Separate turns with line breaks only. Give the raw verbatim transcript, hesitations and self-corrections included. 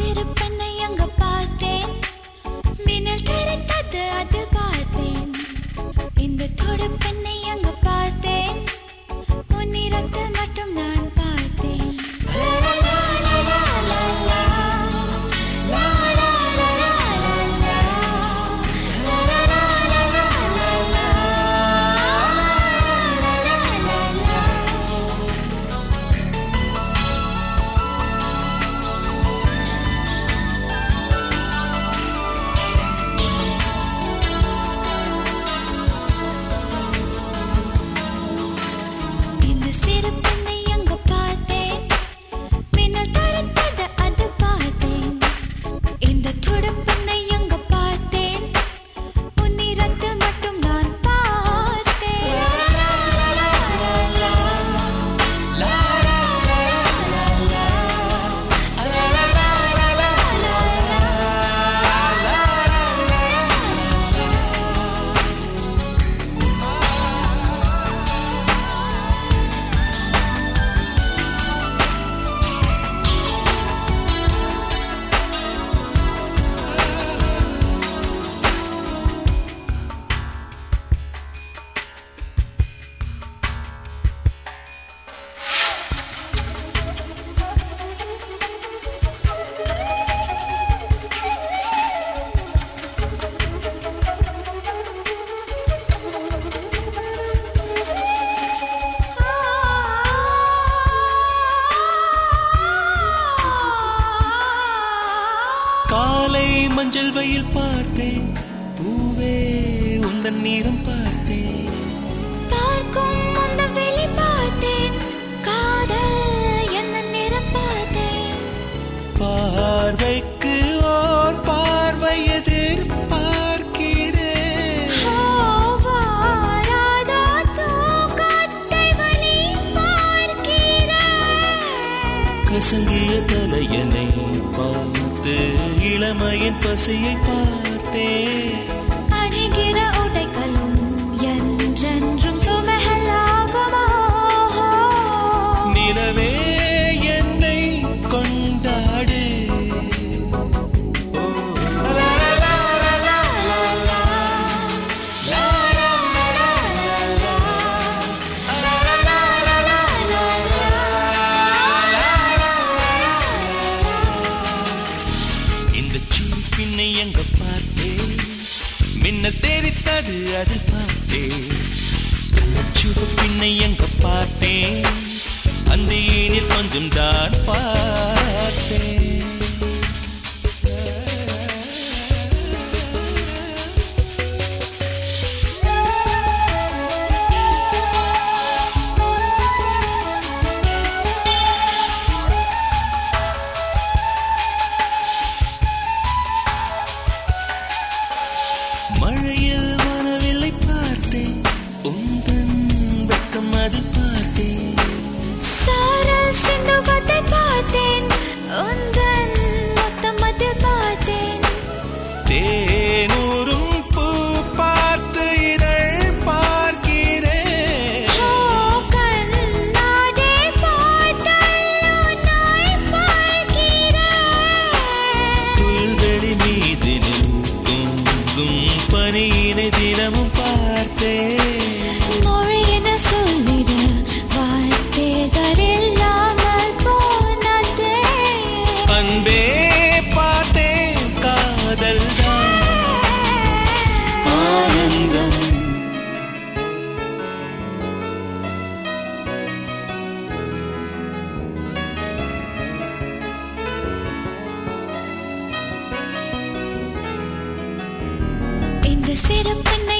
சிறு பெண்ணை அங்க பார்த்தேன், மின்னல் தெரித்தது அது பார்த்தேன். இந்த தொடு பெண்ணை அங்க பார்த்தேன், உன்னிடத்தில் மட்டும் நான் பார்த்தேன்.
மஞ்சள் வெயில் பார்த்தேன், பூவே உந்தன் நீரம் பார்த்தேன்,
பார்க்கும் அந்த வெளி பார்த்தேன், காதல் என்ன நிறம் பார்த்தேன்.
பார்வைக்கு ஓர் பார்வை எதிர்பார்க்கிறேன்,
வாராதா தூக்கத்தை வழி பார்க்கிறேன்.
கசங்கிய தலையனை பார்த்து இளமையின் பசியை பார்த்தேன்,
அணிகிற உடைகளும் என்றென்றும் சுமகலாகுமோ.
நிலவே என்னை கொண்டாடு. பின்னை எங்க பார்த்தேன், மின்னல் தெரித்தது அதில் பார்த்தேன். கள்ளச்சிவு பின்னை எங்க பார்த்தேன், அந்த ஏனில் கொஞ்சம் தான் பார்த்தேன். மழையில் மனவில்லை பார்த்தேன், உந்தன் வெட்கம் அதில் பார்த்தேன்.
சாரல் சிந்துகத்தை பார்த்தேன், உந்தன் மொத்தம் அதில் பார்த்தேன்.
தேனூரும் பூ பார்த்து இதழ் பார்க்கிறேன்,
கண்ணாடி பார்த்தல் நாய் பார்க்கிறேன்.
புல்வெளி மீதினில் பனியினை தினமும் பார்த்தேன்.
மொழியின சொல்லிட வார்த்தைகள் இல்லாமல் போனதே.
அன்பே பார்த்தேன், காதல் ஆனந்தம்.
இந்த சிறு பெண்ணை